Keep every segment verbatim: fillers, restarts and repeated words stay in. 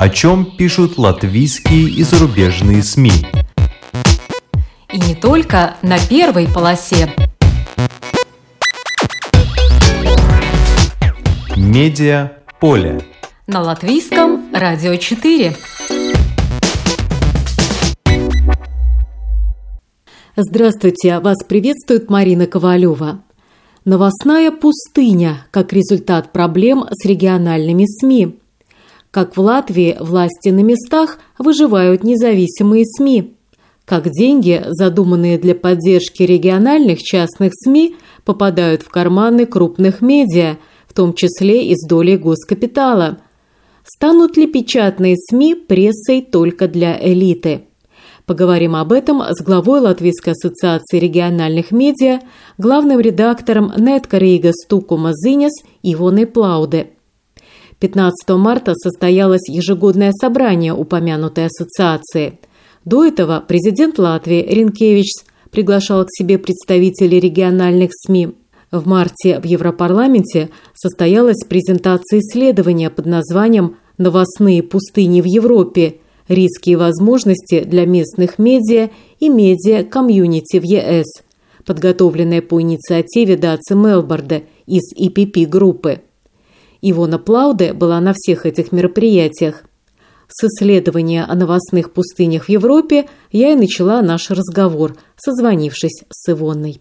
О чем пишут латвийские и зарубежные СМИ. И не только на первой полосе. Медиаполе. На Латвийском радио четыре. Здравствуйте, вас приветствует Марина Ковалева. Новостная пустыня как результат проблем с региональными СМИ. Как в Латвии власти на местах выживают независимые СМИ. Как деньги, задуманные для поддержки региональных частных СМИ, попадают в карманы крупных медиа, в том числе и с долей госкапитала. Станут ли печатные СМИ прессой только для элиты? Поговорим об этом с главой Латвийской ассоциации региональных медиа, главным редактором Netka Rīgas Tukuma ziņas Ивоной Плауде. пятнадцатого марта состоялось ежегодное собрание упомянутой ассоциации. До этого президент Латвии Ринкевичс приглашал к себе представителей региональных СМИ. В марте в Европарламенте состоялась презентация исследования под названием «Новостные пустыни в Европе. Риски и возможности для местных медиа и медиа-комьюнити в ЕС», подготовленная по инициативе Дацы Мелбарда из и пи пи-группы. Ивона Плауде была на всех этих мероприятиях. С исследования о новостных пустынях в Европе я и начала наш разговор, созвонившись с Ивоной.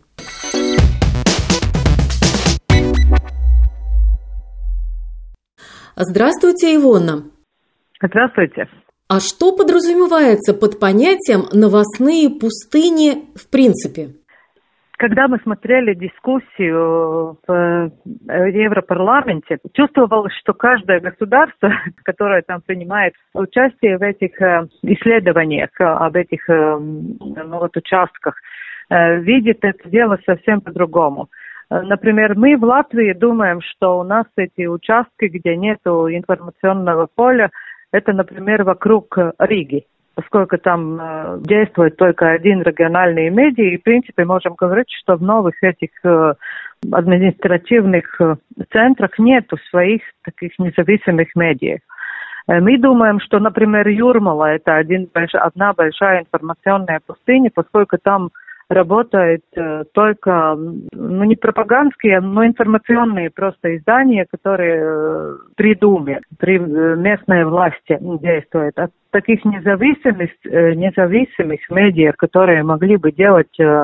Здравствуйте, Ивона. Здравствуйте. А что подразумевается под понятием «новостные пустыни» в принципе? Когда мы смотрели дискуссию в Европарламенте, чувствовалось, что каждое государство, которое там принимает участие в этих исследованиях, об этих ну, вот, участках, видит это дело совсем по-другому. Например, мы в Латвии думаем, что у нас эти участки, где нет информационного поля, это, например, вокруг Риги, поскольку там э, действует только один региональный медиа, и, в принципе, можем говорить, что в новых этих э, административных э, центрах нету своих таких независимых медиа. Э, мы думаем, что, например, Юрмала – это один, одна большая информационная пустыня, поскольку там работают э, только, ну, не пропагандские, но информационные просто издания, которые э, при Думе, при э, местной власти действуют. От таких независимых, э, независимых медиа, которые могли бы делать э,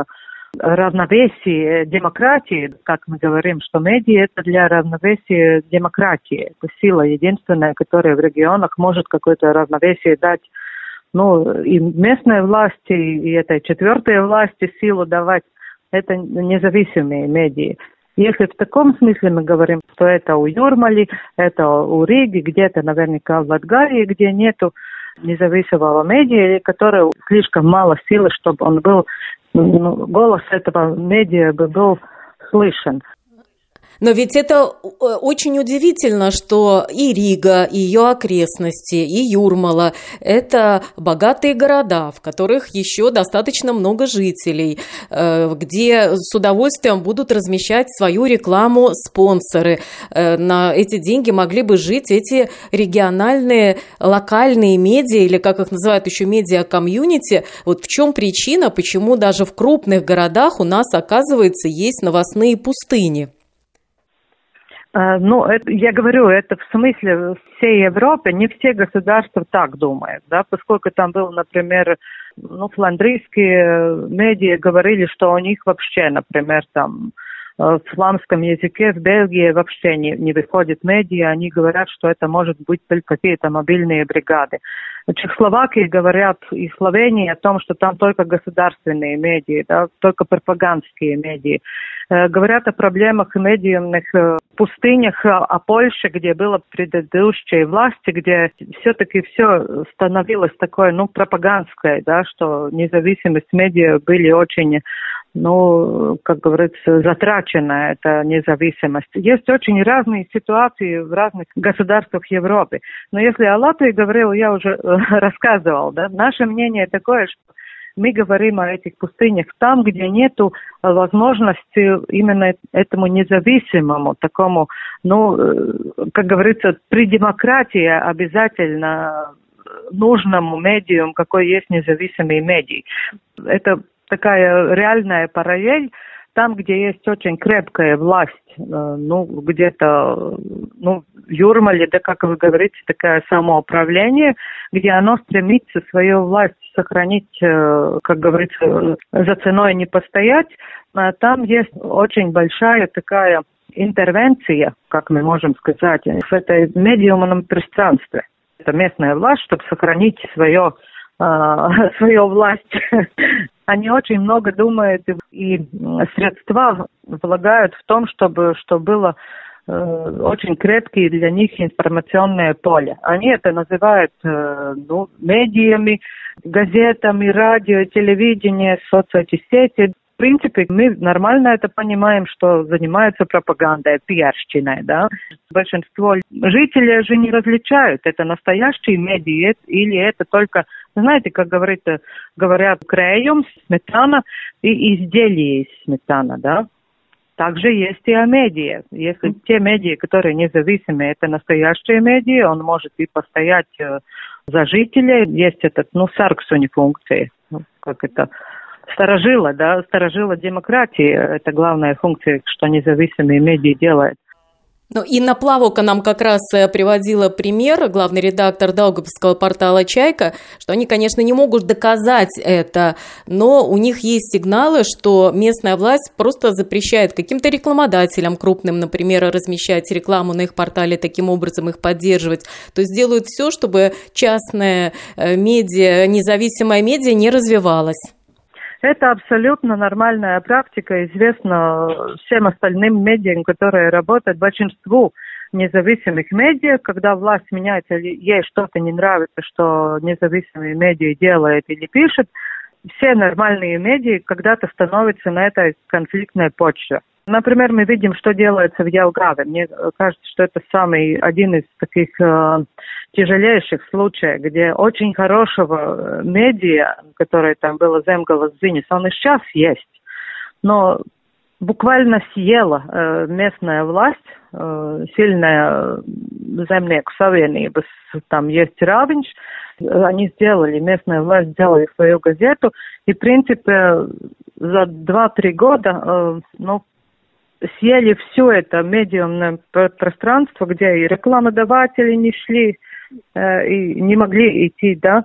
равновесие демократии, как мы говорим, что медиа – это для равновесия демократии. Это сила единственная, которая в регионах может какое-то равновесие дать. Ну, и местной власти, и этой четвертой власти силу давать, это независимые медиа. Если в таком смысле мы говорим, что это у Юрмали, это у Риги, где-то наверняка в Латгалии, где нету независимого медиа, который слишком мало силы, чтобы он был, ну, голос этого медиа бы был слышен. Но ведь это очень удивительно, что и Рига, и ее окрестности, и Юрмала – это богатые города, в которых еще достаточно много жителей, где с удовольствием будут размещать свою рекламу спонсоры. На эти деньги могли бы жить эти региональные, локальные медиа, или, как их называют еще, медиа-комьюнити. Вот в чем причина, почему даже в крупных городах у нас, оказывается, есть новостные пустыни? Ну, это, я говорю, это в смысле всей Европы, не все государства так думают, да, поскольку там был, например, ну, фландрийские медиа говорили, что у них вообще, например, там, в фламском языке в Бельгии вообще не, не выходит медиа, они говорят, что это может быть только какие-то мобильные бригады. В Чехословакии говорят и Словении о том, что там только государственные медиа, да, только пропагандские медиа. Э, говорят о проблемах медийных э, пустынях, о Польше, где было предыдущей власти, где все-таки все становилось такое, ну, пропагандское, да, что независимость медиа были очень, ну, как говорится, затрачена, эта независимость. Есть очень разные ситуации в разных государствах Европы. Но если о Латвии говорил, я уже рассказывал, да, наше мнение такое, что Мы говорим о этих пустынях там, где нету возможности именно этому независимому, такому, ну, как говорится, при демократии обязательно нужному медиуму, какой есть независимый медий. Это такая реальная параллель. Там, где есть очень крепкая власть, ну, где-то, ну, в Юрмале, да, как вы говорите, такое самоуправление, где оно стремится свою власть сохранить, как говорится, за ценой не постоять, там есть очень большая такая интервенция, как мы можем сказать, в этой медиумном пространстве. Это местная власть, чтобы сохранить свое, свою власть. Они очень много думают и средства влагают в том, чтобы, чтобы было э, очень крепкие для них информационное поле. Они это называют э, ну, медиами, газетами, радио, телевидение, соцсети, сети. В принципе, мы нормально это понимаем, что занимаются пропагандой, пиарщиной, да. Большинство жителей же не различают, это настоящие медиа или это только, знаете, как говорится, говорят, крējums, сметана и изделия из сметана, да. Также есть и о медиа. Если те медиа, которые независимые, это настоящие медиа, он может и постоять за жителей. Есть этот, ну, сарксуни функции, ну, как это... Старожила, да, старожила демократии, это главная функция, что независимые медиа делают. Ну, Инна Плавока нам как раз приводила пример, главный редактор Даугавпилского портала «Чайка», что они, конечно, не могут доказать это, но у них есть сигналы, что местная власть просто запрещает каким-то рекламодателям крупным, например, размещать рекламу на их портале, таким образом их поддерживать. То есть делают все, чтобы частное медиа, независимое медиа не развивалось. Это абсолютно нормальная практика, известна всем остальным медиа, которые работают, большинству независимых медиа, когда власть меняется, ей что-то не нравится, что независимые медиа делают или пишут, все нормальные медиа когда-то становятся на этой конфликтной почве. Например, мы видим, что делается в Jelgavе. Мне кажется, что это самый один из таких э, тяжелейших случаев, где очень хорошего медиа, которое там было Zemgales ziņas, он и сейчас есть. Но буквально съела э, местная власть, э, сильная Zemnieku savienības, там есть Рāviņš, они сделали, местная власть сделали свою газету, и, в принципе, за два-три года, э, ну, съели все это медиумное пространство, где и рекламодаватели не шли, э, и не могли идти, да.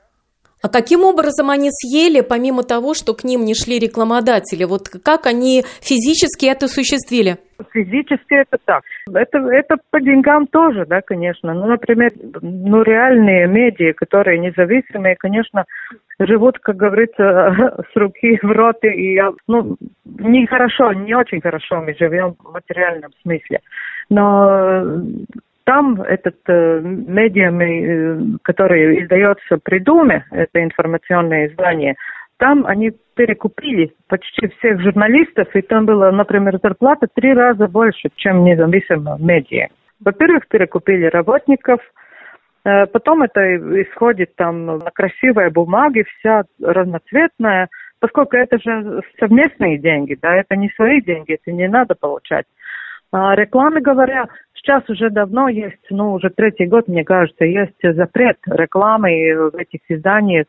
А каким образом они съели, помимо того, что к ним не шли рекламодатели? Вот как они физически это осуществили? Физически это так. Это, это по деньгам тоже, да, конечно. Ну, например, ну, реальные медиа, которые независимые, конечно, живут, как говорится, с руки в рот. И, ну, нехорошо, не очень хорошо мы живем в материальном смысле. Но там этот э, медиа, э, который издается при Думе, это информационное издание, там они перекупили почти всех журналистов, и там была, например, зарплата три раза больше, чем независимые медиа. Во-первых, перекупили работников, э, потом это исходит там на красивой бумаге, вся разноцветная, поскольку это же совместные деньги, да, это не свои деньги, это не надо получать. А рекламе говоря, сейчас уже давно есть, ну, уже третий год, мне кажется, есть запрет рекламы в этих изданиях,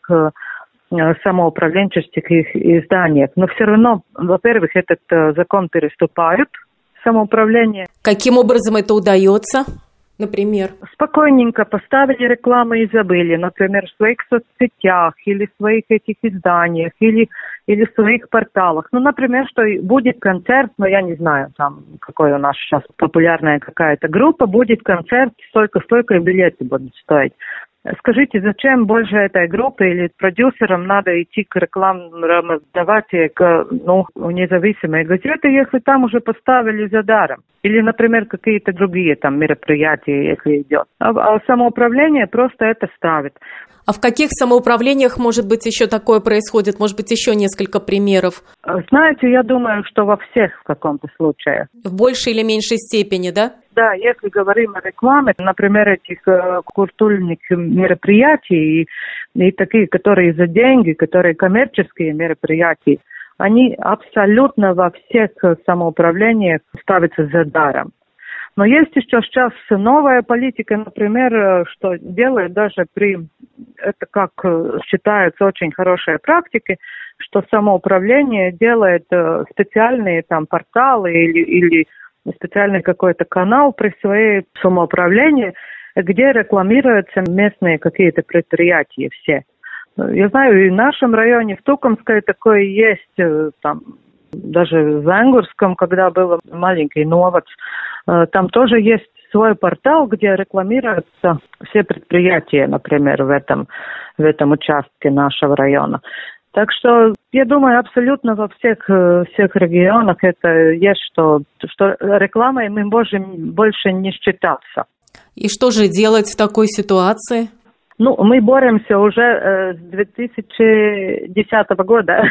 самоуправленческих изданиях. Но все равно, во-первых, этот закон переступают, самоуправление. Каким образом это удается? Например? Спокойненько поставили рекламу и забыли. Например, в своих соцсетях или в своих этих изданиях, или, или в своих порталах. Ну, например, что будет концерт, но я не знаю, там, какой у нас сейчас популярная какая-то группа, будет концерт, столько-столько и билеты будут стоить. Скажите, зачем больше этой группе или продюсерам надо идти к рекламодавателю, к, ну, независимой газете, если там уже поставили за даром? Или, например, какие-то другие там мероприятия, если идет. А, а самоуправление просто это ставит. А в каких самоуправлениях, может быть, еще такое происходит? Может быть, еще несколько примеров? Знаете, я думаю, что во всех в каком-то случае. В большей или меньшей степени, да? Да, если говорим о рекламе, например, этих э, культурных мероприятий и, и такие, которые за деньги, которые коммерческие мероприятия, они абсолютно во всех самоуправлениях ставятся за даром. Но есть еще сейчас новая политика, например, что делает даже при, это как считается очень хорошей практикой, что самоуправление делает специальные там порталы или, или специальный какой-то канал при своей самоуправлении, где рекламируются местные какие-то предприятия все. Я знаю, и в нашем районе, в Тукумской, такое есть, там, даже в Энгурском, когда был маленький Новац, там тоже есть свой портал, где рекламируются все предприятия, например, в этом, в этом участке нашего района. Так что, я думаю, абсолютно во всех, всех регионах это есть, что, что рекламой мы можем больше не считаться. И что же делать в такой ситуации? Ну, мы боремся уже э, с две тысячи десятого года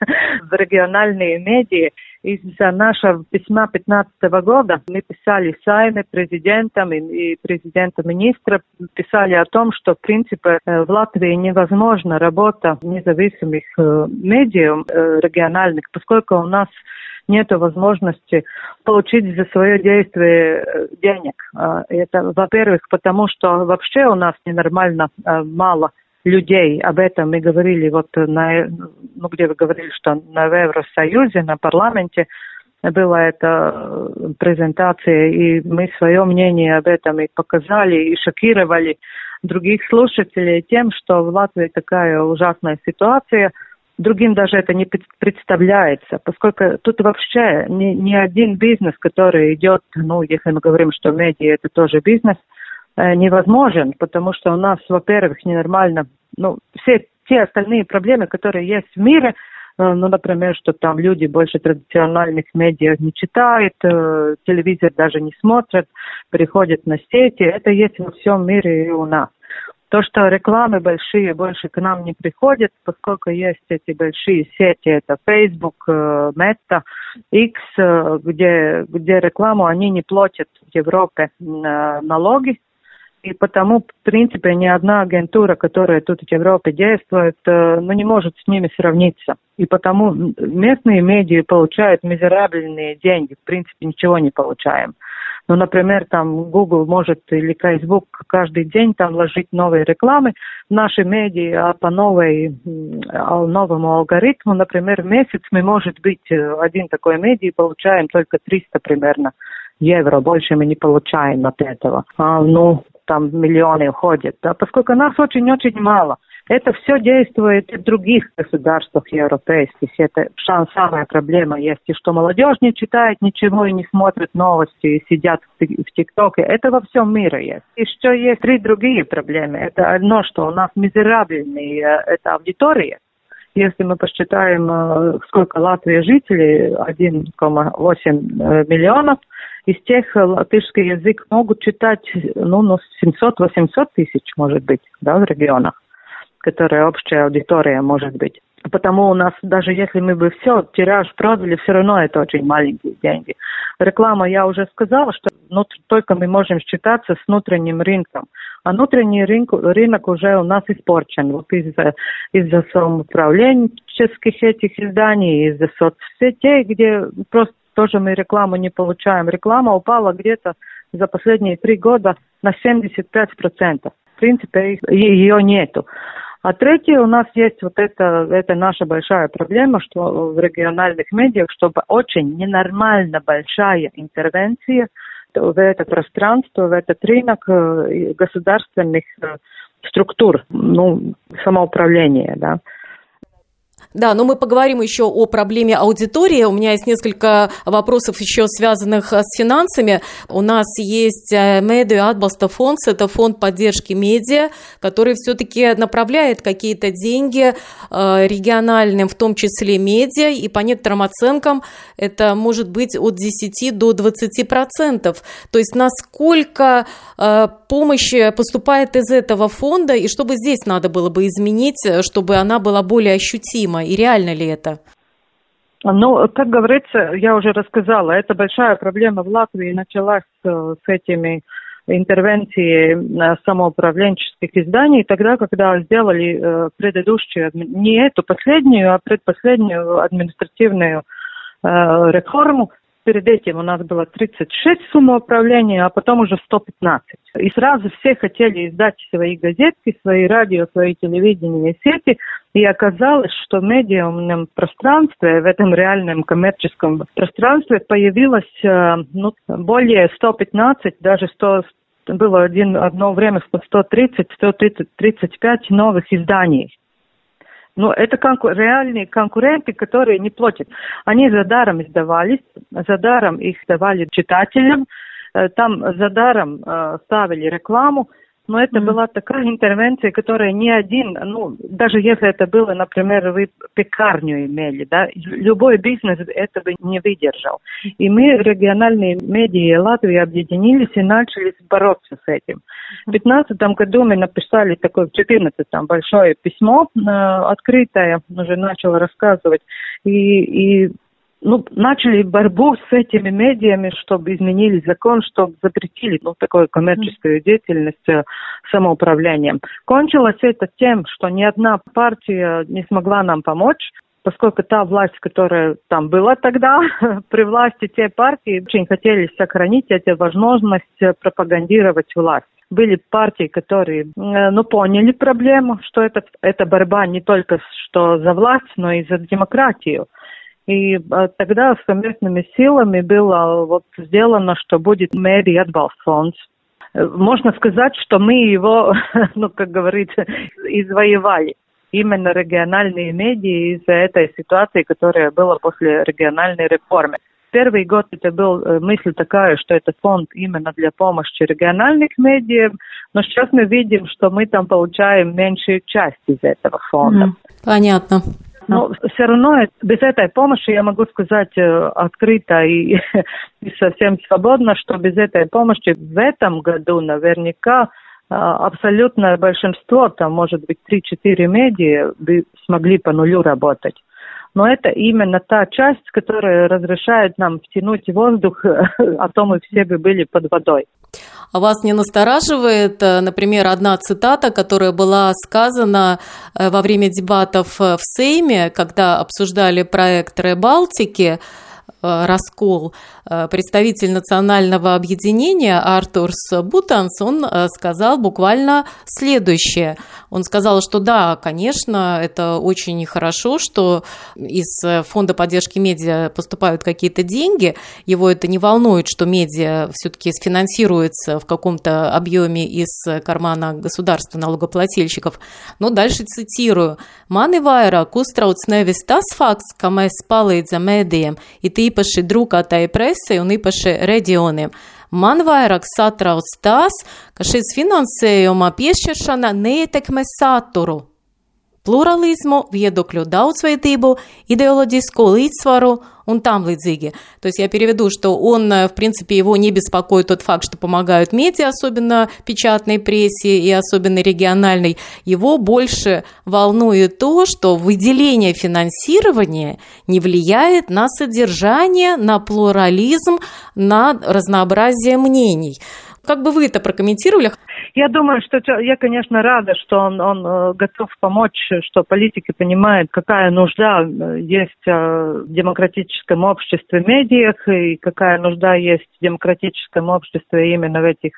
в региональные медиа. Из-за нашего письма две тысячи пятнадцатого года мы писали Сайме, президентам и, и президенту-министра, писали о том, что, в принципе, э, в Латвии невозможна работа независимых э, медиа э, региональных, поскольку у нас нет возможности получить за свое действие денег. Это, во-первых, потому что вообще у нас ненормально мало людей. Об этом мы говорили, вот на, ну, где вы говорили, что на Евросоюзе, на парламенте была эта презентация, и мы свое мнение об этом и показали, и шокировали других слушателей тем, что в Латвии такая ужасная ситуация. Другим даже это не представляется, поскольку тут вообще ни, ни один бизнес, который идет, ну, если мы говорим, что медиа это тоже бизнес, э, невозможен, потому что у нас, во-первых, ненормально, ну, все те остальные проблемы, которые есть в мире, э, ну, например, что там люди больше традициональных медиа не читают, э, телевизор даже не смотрят, переходят на сети, это есть во всем мире и у нас. То, что рекламы большие больше к нам не приходят, поскольку есть эти большие сети, это Facebook, Meta, X, где, где рекламу они не платят в Европе налоги. И потому, в принципе, ни одна агентура, которая тут в Европе действует, ну, не может с ними сравниться. И потому местные медиа получают мизерабельные деньги, в принципе, ничего не получаем. Ну, например, там Google может или Facebook каждый день там ложить новые рекламы. Наши медиа по новой, новому алгоритму, например, в месяц мы, может быть, один такой медиа получаем только триста примерно евро. Больше мы не получаем от этого. А, ну, там миллионы уходят, да, поскольку нас очень-очень мало. Это все действует и в других государствах европейских. Это самая проблема есть, и что молодежь не читает ничего и не смотрит новости, и сидят в ТикТоке. Это во всем мире есть. И что есть три другие проблемы. Это одно, что у нас мизерабельная это аудитория. Если мы посчитаем, сколько Латвии жителей, один целых восемь миллионов, из тех латышский язык могут читать, ну, ну семьсот-восемьсот тысяч, может быть, да, в регионах, которая общая аудитория может быть. Потому у нас, даже если мы бы все, тираж продали, все равно это очень маленькие деньги. Реклама, я уже сказала, что ну, только мы можем считаться с внутренним рынком. А внутренний рынок, рынок уже у нас испорчен. Вот из-за, из-за самоуправленческих этих изданий, из-за соцсетей, где просто тоже мы рекламу не получаем. Реклама упала где-то за последние три года на семьдесят пять процентов. В принципе, ее нету. А третье, у нас есть вот это, это наша большая проблема, что в региональных медиах, чтобы очень ненормально большая интервенция в это пространство, в этот рынок государственных структур, ну, самоуправления, да. Да, но мы поговорим еще о проблеме аудитории. У меня есть несколько вопросов еще связанных с финансами. У нас есть Медиа Atbalsta фонд, это фонд поддержки медиа, который все-таки направляет какие-то деньги региональным, в том числе медиа, и по некоторым оценкам это может быть от десяти до двадцати процентов. То есть насколько помощь поступает из этого фонда, и что бы здесь надо было бы изменить, чтобы она была более ощутима, и реально ли это? Ну, как говорится, я уже рассказала, это большая проблема в Латвии началась с этими интервенцией самоуправленческих изданий, тогда, когда сделали предыдущую, не эту последнюю, а предпоследнюю административную реформу. Перед этим у нас было тридцать шесть самоуправлений, а потом уже сто пятнадцать. И сразу все хотели издать свои газетки, свои радио, свои телевидения сети. И оказалось, что в медиумном пространстве, в этом реальном коммерческом пространстве появилось ну, более сто пятнадцать, даже сто, было один, одно время сто тридцать, сто тридцать пять новых изданий. Ну, это конку- реальные конкуренты, которые не платят. Они за даром издавались, за даром их давали читателям, там за даром э, ставили рекламу. Но это mm. была такая интервенция, которая ни один, ну, даже если это было, например, вы пекарню имели, да, любой бизнес это бы не выдержал. И мы, региональные медиа Латвии, объединились и начали бороться с этим. В две тысячи пятнадцатом году мы написали такое, в четырнадцатом большое письмо, э, открытое, уже начала рассказывать, и, и ну, начали борьбу с этими медиами, чтобы изменили закон, чтобы запретили ну, такую коммерческую деятельность самоуправлением. Кончилось это тем, что ни одна партия не смогла нам помочь, поскольку та власть, которая там была тогда, при власти те партии очень хотели сохранить эту возможность пропагандировать власть. Были партии, которые ну, поняли проблему, что это, это борьба не только что за власть, но и за демократию. И а, тогда совместными силами было вот сделано, что будет Медиа Atbalsta фонд. Можно сказать, что мы его, ну, как говорится, извоевали. Именно региональные медиа из-за этой ситуации, которая была после региональной реформы. Первый год это была мысль такая, что это фонд именно для помощи региональных медиа, но сейчас мы видим, что мы там получаем меньшую часть из этого фонда. Понятно. Но все равно без этой помощи я могу сказать открыто и, и совсем свободно, что без этой помощи в этом году наверняка абсолютное большинство, там может быть три-четыре медиа, бы смогли по нулю работать. Но это именно та часть, которая разрешает нам втянуть воздух, а то мы все бы были под водой. А вас не настораживает, например, одна цитата, которая была сказана во время дебатов в Сейме, когда обсуждали проект Ребалтики, раскол, представитель национального объединения Артурс Бутанс, он сказал буквально следующее. Он сказал, что да, конечно, это очень хорошо, что из фонда поддержки медиа поступают какие-то деньги. Его это не волнует, что медиа все-таки финансируется в каком-то объеме из кармана государства, налогоплательщиков. Но дальше цитирую. «Mani vairāk uztrauc nevis tas fakts, ka mēs palīdzam mēdījiem, it īpaši drukātai presei un īpaši reģioniem. Man vairāk satrauc tas, ka šis finansējuma piešķiršana neietekmē saturu, pluralizmu, viedokļu daudzveidību, идеологическую līdzsvaru un там līdzīgi». То есть я переведу, что он, в принципе, его не беспокоит тот факт, что помогают медиа, особенно печатной прессе и особенно региональной. Его больше волнует то, что выделение финансирования не влияет на содержание, на плурализм, на разнообразие мнений. Как бы вы это прокомментировали? Я думаю, что я, конечно, рада, что он, он готов помочь, что политики понимают, какая нужда есть в демократическом обществе в медиах и какая нужда есть в демократическом обществе именно в этих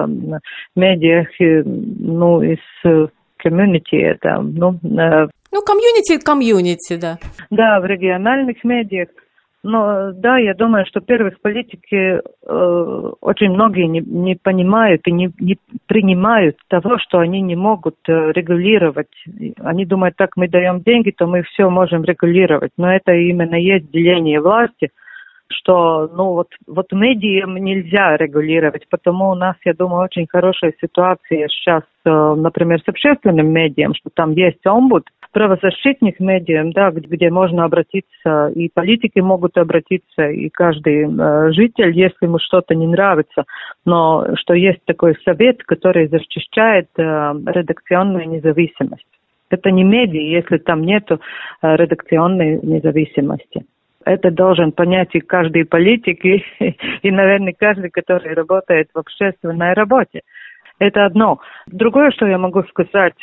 медиах, ну, из комьюнити, это, ну... Ну, комьюнити, комьюнити, да. Да, в региональных медиах. Ну, да, я думаю, что, во-первых, политики э, очень многие не, не понимают и не, не принимают того, что они не могут э, регулировать. Они думают, так, мы даем деньги, то мы все можем регулировать. Но это именно есть деление власти, что, ну, вот, вот медиям нельзя регулировать, потому у нас, я думаю, очень хорошая ситуация сейчас, э, например, с общественным медиа, что там есть омбуд, правозащитник медиам, да, где, где можно обратиться, и политики могут обратиться, и каждый э, житель, если ему что-то не нравится, но что есть такой совет, который защищает э, редакционную независимость. Это не медиа, если там нет э, редакционной независимости. Это должен понять и каждый политик, и, и, наверное, каждый, который работает в общественной работе. Это одно. Другое, что я могу сказать,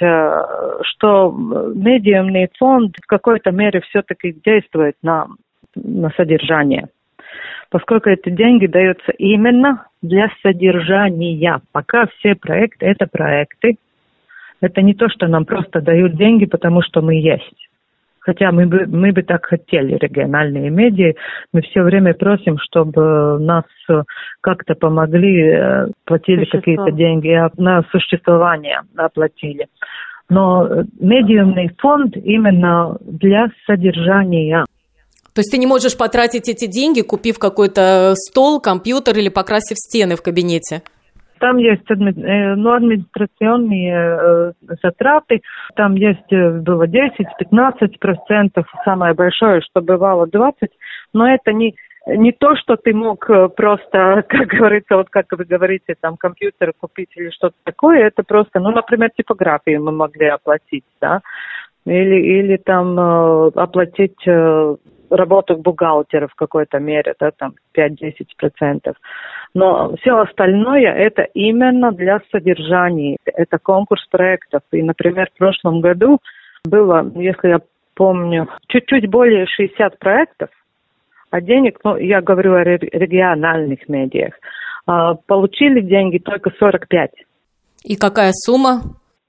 что медиумный фонд в какой-то мере все-таки действует на, на содержание, поскольку эти деньги даются именно для содержания. Пока все проекты – это проекты. Это не то, что нам просто дают деньги, потому что мы есть. Хотя мы бы, мы бы так хотели, региональные медиа. Мы все время просим, чтобы нас как-то помогли, платили какие-то деньги, на существование оплатили. Но медиумный фонд именно для содержания. То есть ты не можешь потратить эти деньги, купив какой-то стол, компьютер или покрасив стены в кабинете? Там есть ну, администрационные э, затраты, там есть было десять-пятнадцать процентов, самое большое, что бывало двадцать, но это не, не то, что ты мог просто, как говорится, вот как вы говорите, там компьютер купить или что-то такое, это просто, ну, например, типографию мы могли оплатить, да, или, или там э, оплатить э, работу бухгалтера в какой-то мере, да, там пять-десять процентов. Но все остальное это именно для содержания. Это конкурс проектов. И, например, в прошлом году было, если я помню, чуть-чуть более шестьдесят проектов, а денег, ну, я говорю о региональных медиах, получили деньги только сорок пять. И какая сумма?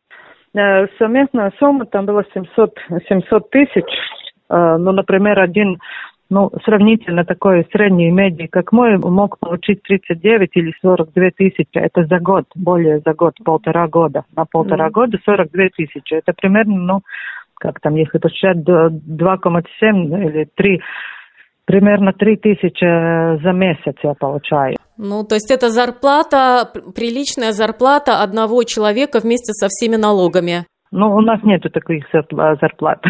Совместная сумма там была семьсот тысяч. Ну, например, один, ну, сравнительно такой средний медиа, как мой, мог получить тридцать девять или сорок две тысячи. Это за год, более за год, полтора года. На полтора mm. года сорок две тысячи. Это примерно, ну, как там, если посчитать, два целых семь или три, примерно три тысячи за месяц я получаю. Ну, то есть это зарплата, приличная зарплата одного человека вместе со всеми налогами. Ну, у нас нету таких зарплат.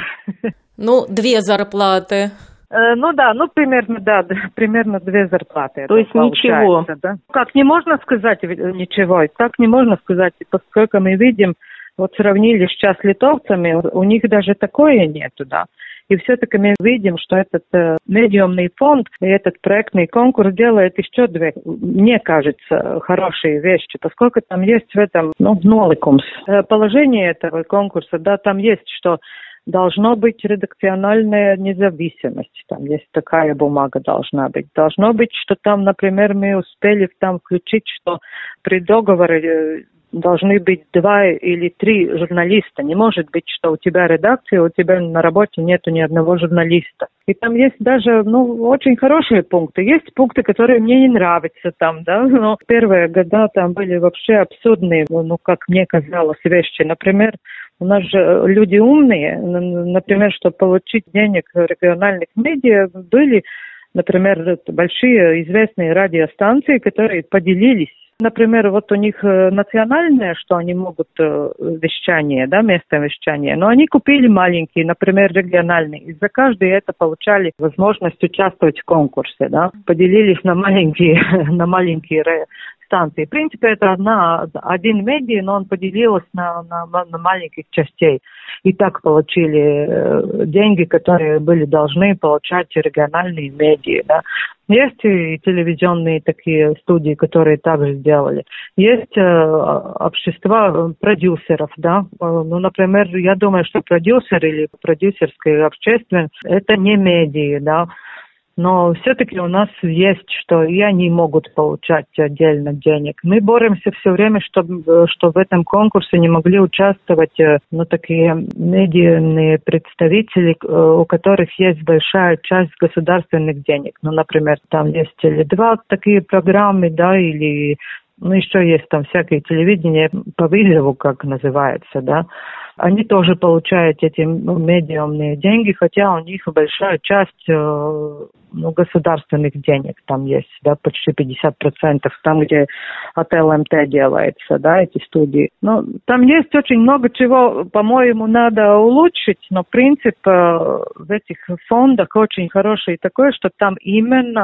Ну, две зарплаты. Э, ну да, ну примерно, да, примерно две зарплаты. То есть ничего. Да? Как не можно сказать ничего, так не можно сказать, поскольку мы видим, вот сравнили сейчас с литовцами, у них даже такое нету, да. И все-таки мы видим, что этот э, медиумный фонд и этот проектный конкурс делает еще две, мне кажется, хорошие вещи, поскольку там есть в этом, ну, ноликумс. Э, положение этого конкурса, да, там есть, что должно быть редакциональная независимость. Там есть такая бумага должна быть. Должно быть, что там, например, мы успели там включить, что при договоре должны быть два или три журналиста. Не может быть, что у тебя редакция, у тебя на работе нету ни одного журналиста. И там есть даже, ну, очень хорошие пункты. Есть пункты, которые мне не нравятся там, да, но первые года там были вообще абсурдные, ну, как мне казалось, вещи. Например, у нас же люди умные, например, чтобы получить денег в региональных медиа, были, например, большие известные радиостанции, которые поделились. Например, вот у них национальное, что они могут вещание, да, место вещания, но они купили маленькие, например, региональные, и за каждый это получали возможность участвовать в конкурсе, да, поделились на маленькие, на маленькие станции. В принципе, это одна, один медиа, но он поделился на, на, на маленьких частей. И так получили э, деньги, которые были должны получать региональные медиа, да. Есть и телевизионные такие студии, которые также сделали. Есть э, общества продюсеров, да. Ну, например, я думаю, что продюсер или продюсерская общественность – это не медиа, да. Но все-таки у нас есть, что и они могут получать отдельно денег. Мы боремся все время, чтобы, что в этом конкурсе не могли участвовать ну, такие медийные представители, у которых есть большая часть государственных денег. Ну, например, там есть теле два такие программы, да, или ну, еще есть там всякие телевидения по вызову, как называется, да. Они тоже получают эти ну, медиумные деньги, хотя у них большая часть э, ну, государственных денег там есть, да, почти пятьдесят процентов, там, где от эл эм тэ делается, да, эти студии. Но там есть очень много чего, по-моему, надо улучшить, но принцип э, в этих фондах очень хороший такой, что там именно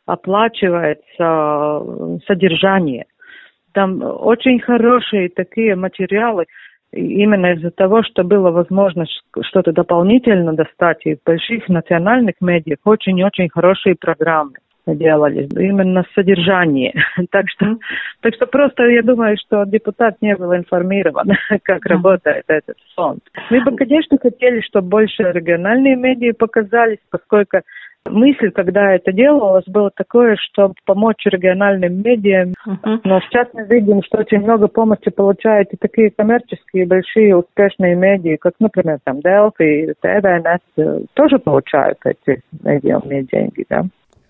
оплачивается содержание. Там очень хорошие такие материалы, именно из-за того, что было возможно что-то дополнительно достать, и в больших национальных медиах очень-очень хорошие программы делали, именно содержание. так, что, так что просто я думаю, что депутат не был информирован, как работает этот фонд. Мы бы, конечно, хотели, чтобы больше региональные медиа показались, поскольку мысль, когда это делалось, было такое, чтобы помочь региональным медиа. Uh-huh. Но сейчас мы видим, что очень много помощи получают и такие коммерческие, большие, успешные медиа, как, например, там Delfi, тэ вэ эн эс, тоже получают эти медийные деньги, да.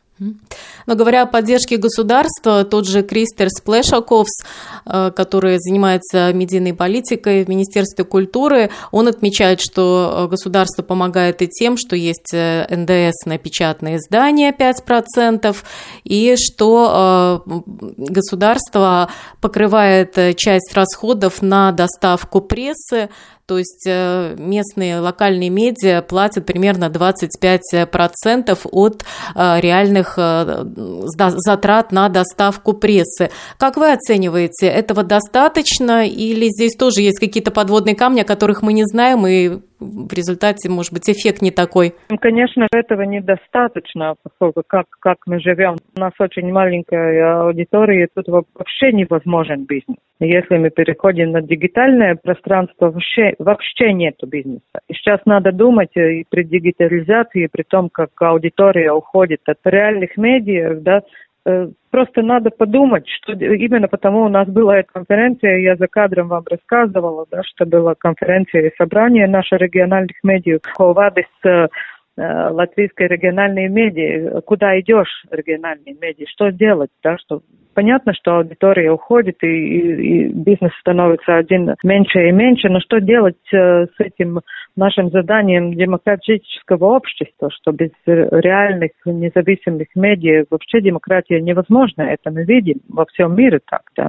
Но говоря о поддержке государства, тот же Кристерс Плешаковс, который занимается медийной политикой в Министерстве культуры, он отмечает, что государство помогает и тем, что есть эн дэ эс на печатные издания пять процентов, и что государство покрывает часть расходов на доставку прессы. То есть местные локальные медиа платят примерно двадцать пять процентов от реальных затрат на доставку прессы. Как вы оцениваете, этого достаточно или здесь тоже есть какие-то подводные камни, о которых мы не знаем, и в результате, может быть, эффект не такой? Конечно, этого недостаточно, поскольку как, как мы живем. У нас очень маленькая аудитория, и тут вообще невозможен бизнес. Если мы переходим на дигитальное пространство, вообще, вообще нету бизнеса. И сейчас надо думать и при дигитализации, и при том, как аудитория уходит от реальных медиа, да, просто надо подумать, что именно потому у нас была эта конференция, я за кадром вам рассказывала, да, что была конференция и собрание наших региональных медиа, Ховадис, латвийской региональные медиа, куда идешь региональные медиа, что делать, да, что понятно, что аудитория уходит и, и, и бизнес становится один меньше и меньше, но что делать с этим нашим заданием демократического общества, что без реальных независимых медиа вообще демократия невозможна, это мы видим во всем мире так, да.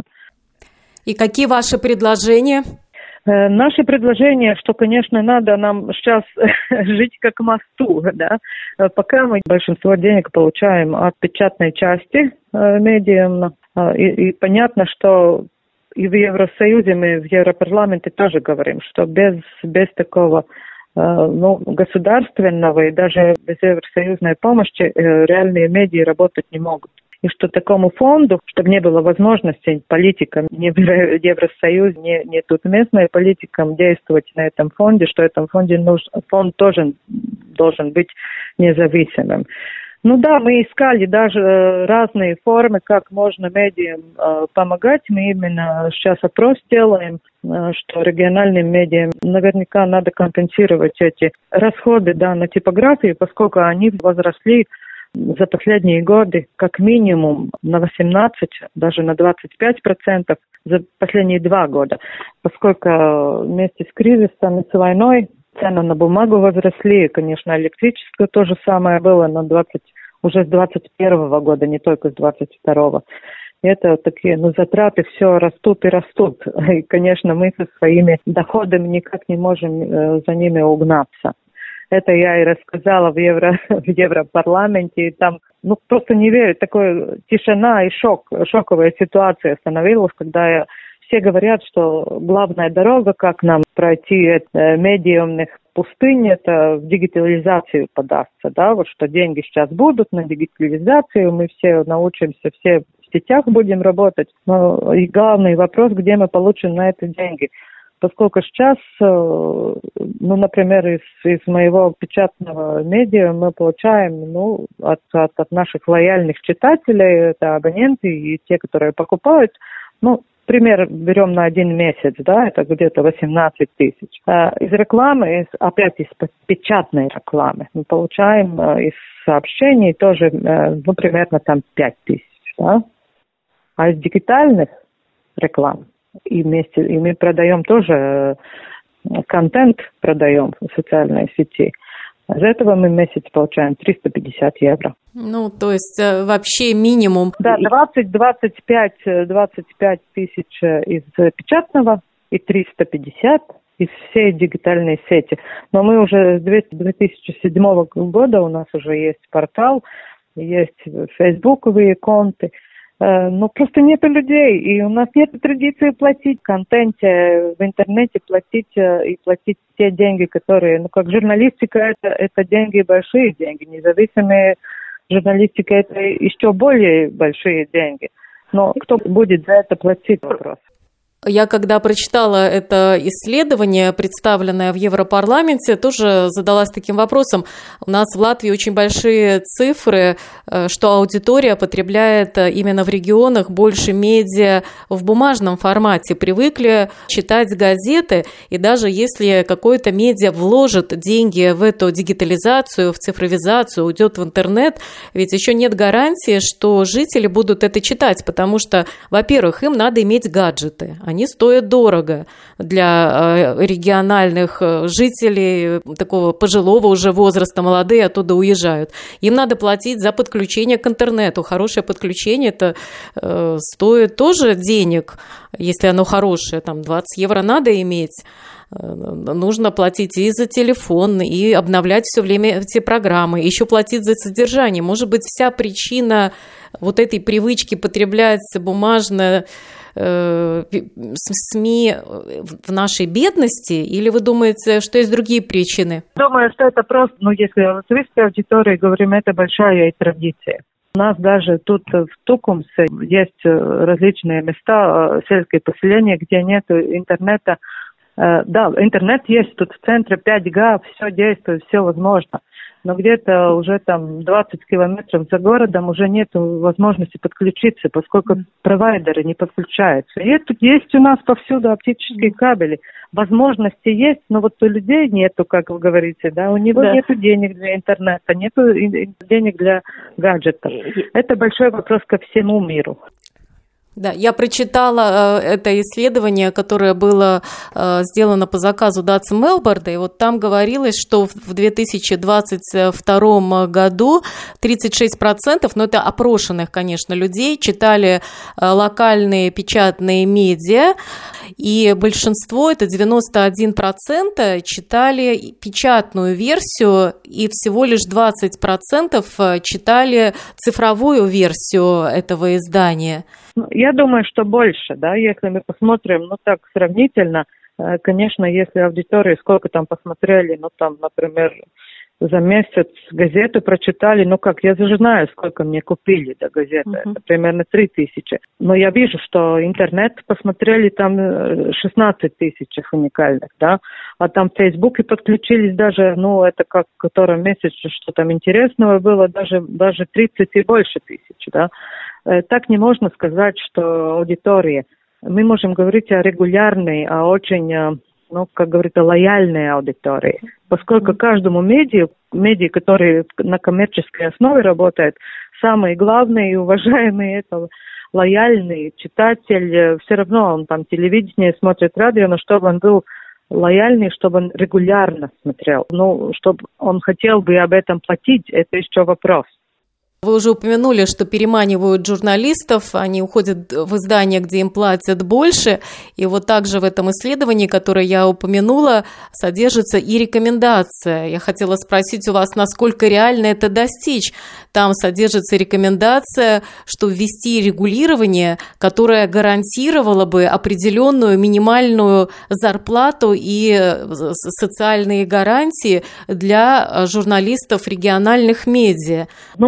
И какие ваши предложения? Наше предложение, что, конечно, надо нам сейчас жить как мосту, да. Пока мы большинство денег получаем от печатной части медиа, и, и понятно, что и в Евросоюзе, мы в Европарламенте тоже говорим, что без, без такого ну, государственного и даже без евросоюзной помощи реальные медиа работать не могут. И что такому фонду, чтобы не было возможности политикам ни в Евросоюзе, ни, ни тут местным политикам действовать на этом фонде, что этом фонде нужен, фонд тоже должен быть независимым. Ну да, мы искали даже разные формы, как можно медиам э, помогать. Мы именно сейчас опрос делаем, э, что региональным медиам наверняка надо компенсировать эти расходы, да, на типографию, поскольку они возросли за последние годы как минимум на восемнадцать, даже на двадцать пять процентов за последние два года, поскольку вместе с кризисом и с войной цены на бумагу возросли, конечно, электричество то же самое было на двадцать, уже с двадцать первого года, не только с двадцать второго. Это такие, ну, затраты все растут и растут. И, конечно, мы со своими доходами никак не можем э, за ними угнаться. Это я и рассказала в, Евро, в Европарламенте, и там, ну, просто не верю, такая тишина и шок, шоковая ситуация становилась, когда я, все говорят, что главная дорога, как нам пройти от э, медиумных пустынь, это в дигитализацию подастся, да, вот что деньги сейчас будут на дигитализацию, мы все научимся, все в сетях будем работать, но и главный вопрос, где мы получим на это деньги. поскольку сейчас, ну, например, из, из моего печатного медиа мы получаем, ну, от, от, от наших лояльных читателей, это абоненты и те, которые покупают, ну, пример берем на один месяц, да, это где-то восемнадцать тысяч. Из рекламы, из, опять из печатной рекламы, мы получаем из сообщений тоже, ну, примерно там пять тысяч, да. А из дигитальных реклам, и вместе, и мы продаем тоже контент, продаем в социальной сети, из этого мы в месяц получаем триста пятьдесят евро. Ну, то есть вообще минимум. Да, двадцать-двадцать пять тысяч из печатного и триста пятьдесят из всей дигитальной сети. Но мы уже с две тысячи седьмого года у нас уже есть портал, есть фейсбуковые конты. Но просто нету людей, и у нас нет традиции платить в контенте, в интернете платить и платить те деньги, которые, ну, как журналистика, это, это деньги, большие деньги, независимые журналистика, это еще более большие деньги. Но кто будет за это платить, вопрос. Я, когда прочитала это исследование, представленное в Европарламенте, тоже задалась таким вопросом. У нас в Латвии очень большие цифры, что аудитория потребляет именно в регионах больше медиа в бумажном формате. Привыкли читать газеты, и даже если какое-то медиа вложит деньги в эту дигитализацию, в цифровизацию, уйдет в интернет, ведь еще нет гарантии, что жители будут это читать, потому что, во-первых, им надо иметь гаджеты. Они стоят дорого для региональных жителей, такого пожилого уже возраста, молодые оттуда уезжают. Им надо платить за подключение к интернету. Хорошее подключение это э, стоит тоже денег, если оно хорошее, там двадцать евро надо иметь. Нужно платить и за телефон, и обновлять все время эти программы, еще платить за содержание. Может быть, вся причина вот этой привычки потреблять бумажное СМИ в нашей бедности, или вы думаете, что есть другие причины? Думаю, что это просто, ну, если о латвийской аудитории говорим, это большая традиция. У нас даже тут в Тукумсе есть различные места, сельские поселения, где нет интернета. Да, интернет есть тут в центре, пять джи, все действует, все возможно. Но где-то уже там двадцать километров за городом уже нет возможности подключиться, поскольку провайдеры не подключаются. И тут есть у нас повсюду оптические кабели. Возможности есть, но вот у людей нету, как вы говорите, да, у него да. нету денег для интернета, нету денег для гаджетов. Это большой вопрос ко всему миру. Да, я прочитала э, это исследование, которое было э, сделано по заказу Датсун Мелборда, и вот там говорилось, что в две тысячи двадцать втором году тридцать шесть процентов, ну это опрошенных, конечно, людей, читали э, локальные печатные медиа, и большинство, это девяносто один процент, читали печатную версию, и всего лишь двадцать процентов читали цифровую версию этого издания. Я думаю, что больше, да, если мы посмотрим, ну так сравнительно, конечно, если аудитория, сколько там посмотрели, ну там, например, за месяц газету прочитали, ну как, я же знаю, сколько мне купили до газеты, uh-huh. это примерно три тысячи. Но я вижу, что интернет посмотрели там шестнадцать тысяч уникальных, да, а там в Фейсбуке подключились даже, ну это как в котором месяце, что там интересного было, даже, даже тридцать и больше тысяч, да. Так не можно сказать, что аудитория. Мы можем говорить о регулярной, о очень, ну, как говорится, лояльной аудитории. Поскольку каждому медиа, медиа, который на коммерческой основе работает, самый главный и уважаемый это лояльный читатель. Все равно он там телевидение смотрит, радио, но чтобы он был лояльный, чтобы он регулярно смотрел. Ну, чтобы он хотел бы об этом платить, это еще вопрос. Вы уже упомянули, что переманивают журналистов, они уходят в издания, где им платят больше, и вот также в этом исследовании, которое я упомянула, содержится и рекомендация. Я хотела спросить у вас, насколько реально это достичь. Там содержится рекомендация, что ввести регулирование, которое гарантировало бы определенную минимальную зарплату и социальные гарантии для журналистов региональных медиа. Ну, это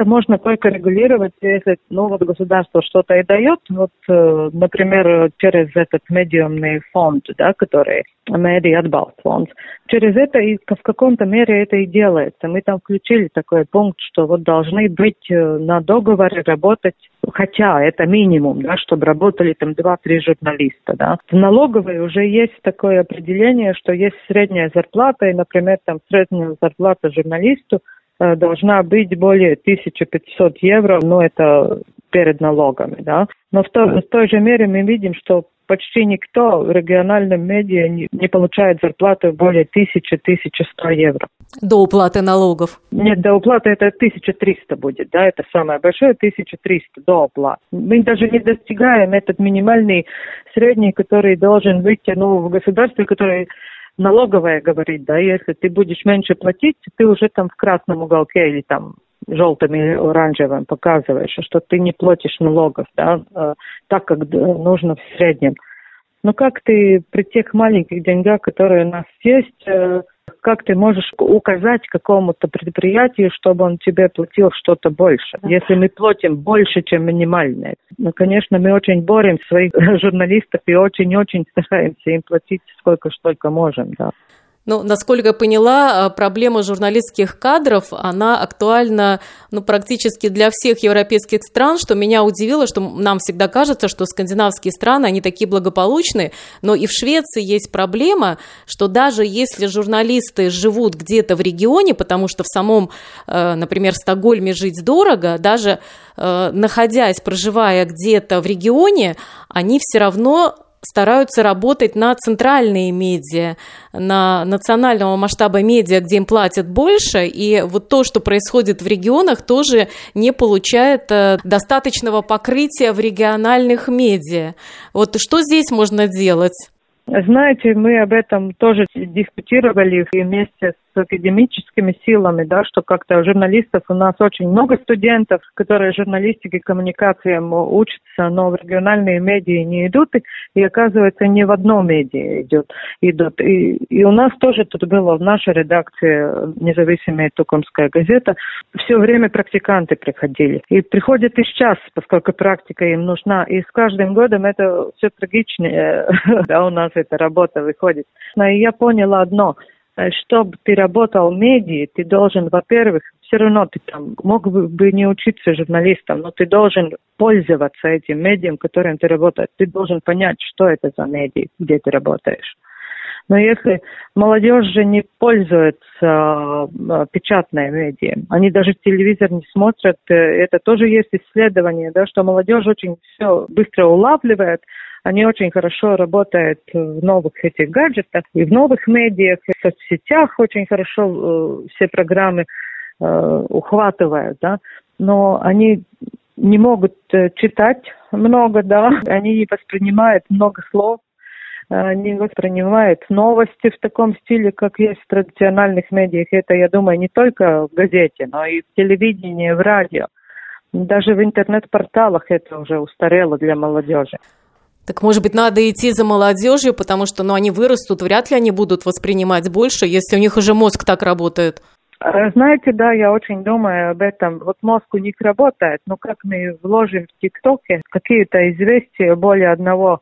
это можно только регулировать, если ну, вот государство что-то и дает, вот, например, через этот медиумный фонд, да, который Медиа Atbalsta фонд. Через это и в каком-то мере это и делается. Мы там включили такой пункт, что вот должны быть на договоре работать, хотя это минимум, да, чтобы работали там два-три журналиста. Да. В налоговой уже есть такое определение, что есть средняя зарплата, и, например, там средняя зарплата журналисту э, должна быть более тысяча пятьсот евро, ну это перед налогами. Да. Но в, то, в той же мере мы видим, что почти никто в региональном медиа не, не получает зарплату более тысяча - тысяча сто евро. До уплаты налогов? Нет, до уплаты это тысяча триста будет, да, это самое большое, тысяча триста до уплаты. Мы даже не достигаем этот минимальный средний, который должен выйти, ну, в государстве, который налоговая говорит, да, если ты будешь меньше платить, ты уже там в красном уголке или там желтым или оранжевым показываешь, что ты не платишь налогов, да, так, как нужно в среднем. Но как ты при тех маленьких деньгах, которые у нас есть, как ты можешь указать какому-то предприятию, чтобы он тебе платил что-то больше, если мы платим больше, чем минимальное? Ну, конечно, мы очень борем своих журналистов и очень-очень стараемся им платить сколько ж только можем, да. Ну, насколько я поняла, проблема журналистских кадров, она актуальна ну, практически для всех европейских стран, что меня удивило, что нам всегда кажется, что скандинавские страны, они такие благополучные, но и в Швеции есть проблема, что даже если журналисты живут где-то в регионе, потому что в самом, например, Стокгольме жить дорого, даже находясь, проживая где-то в регионе, они все равно стараются работать на центральные медиа, на национального масштаба медиа, где им платят больше, и вот то, что происходит в регионах, тоже не получает достаточного покрытия в региональных медиа. Вот что здесь можно делать? Знаете, мы об этом тоже дискутировали вместе с академическими силами, да, что как-то журналистов у нас очень много студентов, которые журналистике, коммуникациям учатся, но в региональные медиа не идут, и, и оказывается, не в одном медиа идут. идут. И, и у нас тоже тут было в нашей редакции независимая Тукумская газета, все время практиканты приходили. И приходят и сейчас, поскольку практика им нужна, и с каждым годом это все трагичнее, да, у нас эта работа выходит. Но я поняла одно. Чтобы ты работал в медиа, ты должен, во-первых, все равно ты там мог бы не учиться журналистом, но ты должен пользоваться этим медиа, которым ты работаешь. Ты должен понять, что это за медиа, где ты работаешь. Но если молодежь же не пользуется э, печатной медиа, они даже телевизор не смотрят, это тоже есть исследование, да, что молодежь очень все быстро улавливает, они очень хорошо работают в новых этих гаджетах и в новых медиах, и в соцсетях очень хорошо э, все программы э, ухватывают, да, но они не могут читать много, да, они не воспринимают много слов, не воспринимают новости в таком стиле, как есть в традициональных медиах. Это, я думаю, не только в газете, но и в телевидении, в радио. Даже в интернет-порталах это уже устарело для молодежи. Так, может быть, надо идти за молодежью, потому что ну, они вырастут, вряд ли они будут воспринимать больше, если у них уже мозг так работает. Знаете, да, я очень думаю об этом. Вот мозг у них работает, но как мы вложим в ТикТоке какие-то известия более одного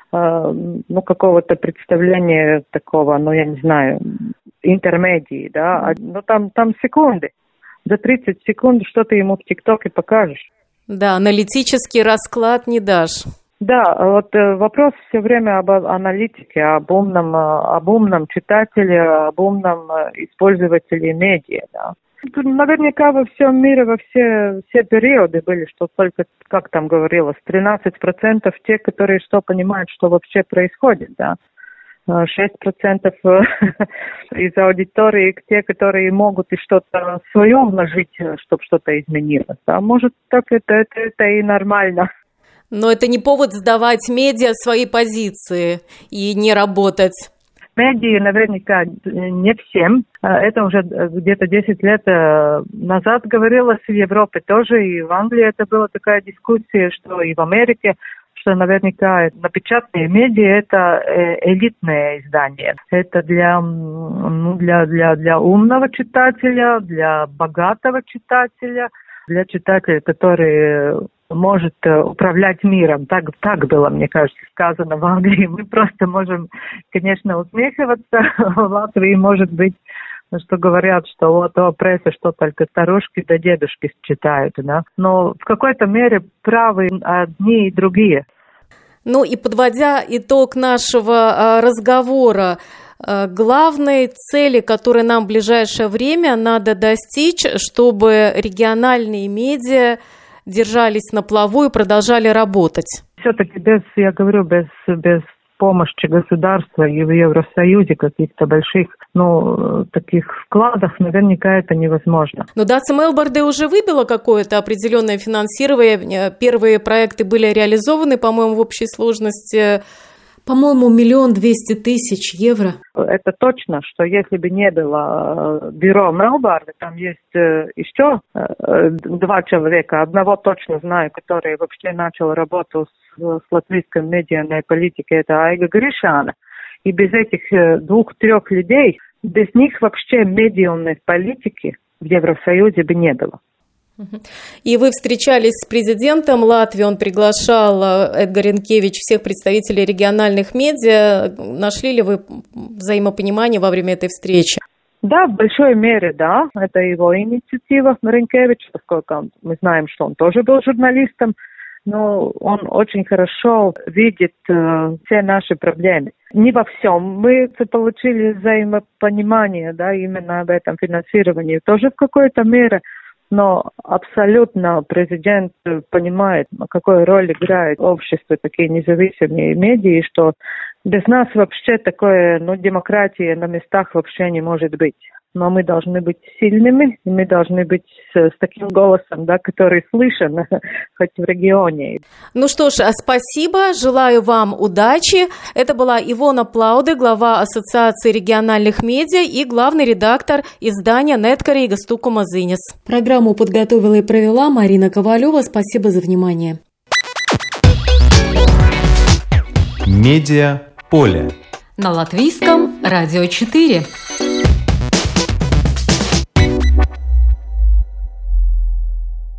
ну, какого-то представления такого, ну, я не знаю, интермедии, да, ну, там, там секунды. За тридцать секунд что ты ему в ТикТоке покажешь. Да, аналитический расклад не дашь. Да, вот вопрос все время об аналитике, об умном, об умном читателе, об умном использователе медиа, да. Тут наверняка во всем мире, во все, все периоды были, что только, как там говорилось, тринадцать процентов те, которые что понимают, что вообще происходит, да. шесть процентов из аудитории те, которые могут и что-то свое вложить, чтобы что-то изменилось. Да. Может, так это, это, это и нормально. Но это не повод сдавать медиа свои позиции и не работать. Медиа наверняка не всем. Это уже где-то десять лет назад говорилось в Европе тоже, и в Англии это была такая дискуссия, что и в Америке, что наверняка напечатанные медиа – это элитное издание. Это для, ну, для, для, для умного читателя, для богатого читателя, для читателя, который может управлять миром. Так, так было, мне кажется, сказано в Англии. Мы просто можем, конечно, усмехиваться в Латвии, может быть, что говорят, что вот о прессе, что только старушки да дедушки читают, да. Но в какой-то мере правы одни и другие. Ну и подводя итог нашего разговора, главной цели, которые нам в ближайшее время надо достичь, чтобы региональные медиа держались на плаву и продолжали работать? Все-таки без, я говорю, без, без помощи государства и в Евросоюзе каких-то больших, ну, таких вкладов, наверняка это невозможно. Но Датса Мелбарде уже выбила какое-то определенное финансирование. Первые проекты были реализованы, по-моему, в общей сложности... По-моему, миллион двести тысяч евро. Это точно, что если бы не было бюро Мелбарда, там есть еще два человека. Одного точно знаю, который вообще начал работу с, с латвийской медийной политикой, это Айга Гришана. И без этих двух-трех людей, без них вообще медийной политики в Евросоюзе бы не было. И вы встречались с президентом Латвии, он приглашал, Эдгар Ринкевич, всех представителей региональных медиа. Нашли ли вы взаимопонимание во время этой встречи? Да, в большой мере, да. Это его инициатива, Ринкевич, поскольку мы знаем, что он тоже был журналистом, но он очень хорошо видит э, все наши проблемы. Не во всем. Мы получили взаимопонимание, да, именно об этом финансировании тоже в какой-то мере. Но абсолютно президент понимает, какую роль играет общество, такие независимые медиа, что без нас вообще такое, ну, демократии на местах вообще не может быть. Но мы должны быть сильными, и мы должны быть с, с таким голосом, да, который слышен хоть в регионе. Ну что ж, спасибо, желаю вам удачи. Это была Ивона Плауде, глава Ассоциации региональных медиа и главный редактор издания Неткарīga Stūkuma ziņas. Программу подготовила и провела Марина Ковалева. Спасибо за внимание. Медиа поле. На Латвийском радио четыре.